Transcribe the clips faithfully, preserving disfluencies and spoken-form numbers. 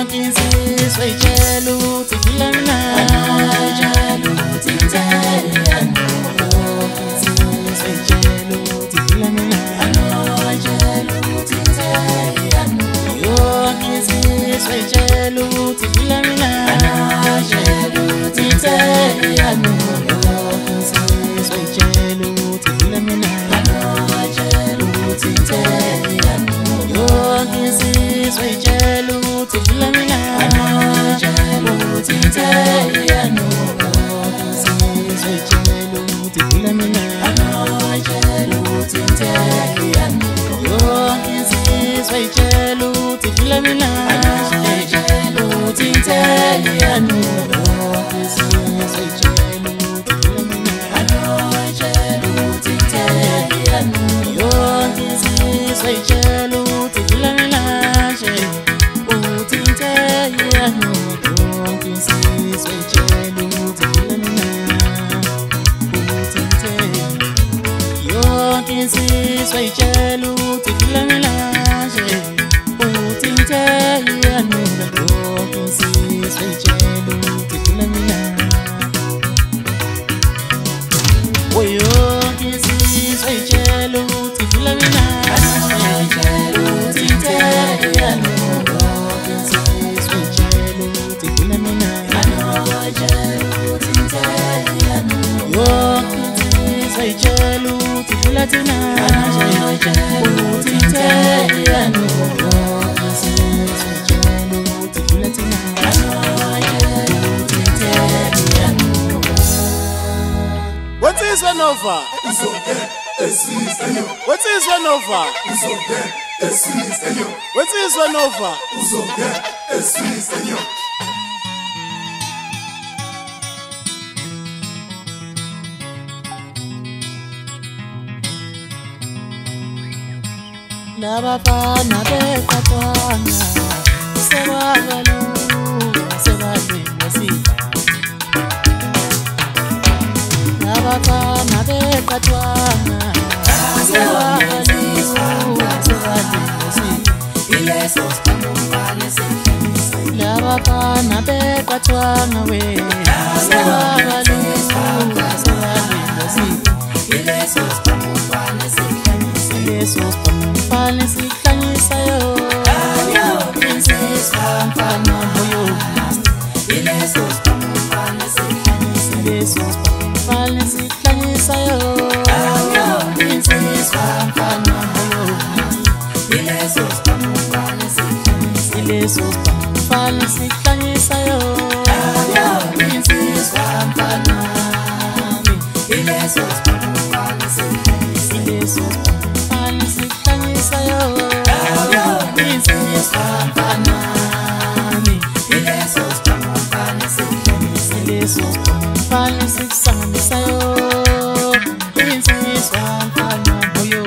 insizwe itshela ukuthi phila mnandi Nova? What is one Nova? What is one Nova? Laba fana bekatwana sebalu sebalu wasifa Laba fana bekatwana sebalu sebalu wasifa Ilesos tamufane sebalu Laba fana bekatwana we sebalu sebalu wasifa Ilesos tamufane sebalu Ilesos Fale si klangisa yo Ayo Insiswa mfana moyo Ilesos Fale si klangisa Ilesos Fale si klangisa yo Ayo Insiswa mfana moyo Ilesos Fale si klangisa Ilesos Fale si klangisa yo Ayo Insiswa mfana Ilesos Fale si klangisa Ilesos Fale si Sayo, ayo, insiswa mfanami. Ilesos tamufane sikhanyisa, ilesos tamufane sikhanyisa yo. Insiswa mfana moyo.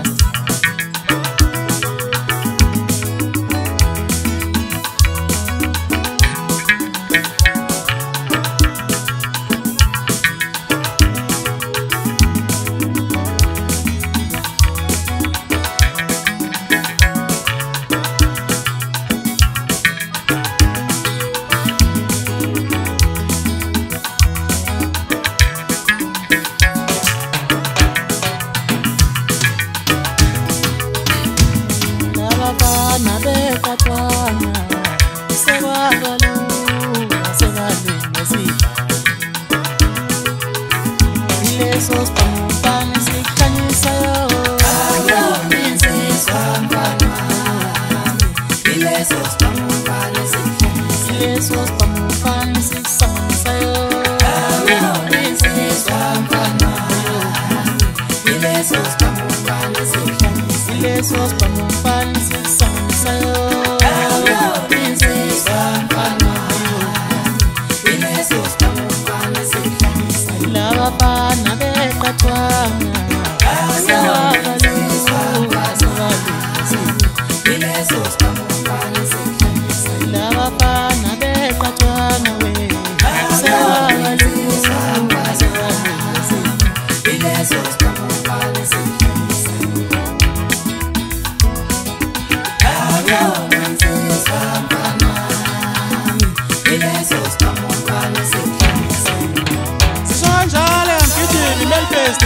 Ilesos tamufane sikhanyisa yo Ayo insiswa mfanami Ilesos tamufane sikhanyisa Ilesos tamufane sikhanyisa yo Ayo insiswa mfanami Ilesos tamufane sikhanyisa Ilesos tamufane sikhanyisa yo Ayo insiswa mfanami Ilesos tamufane sikhanyisa Laba fana bekatwana sebalu sebalu Ilesos tamufane sikhanyisa Laba fana bekatwana we sebalu sebalu Ilesos tamufane sikhanyisa Ayo insiswa mfanami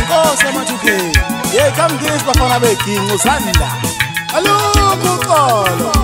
inkosi yamathukeni yeyikamngisi bafana begingo sandla alukho uxolo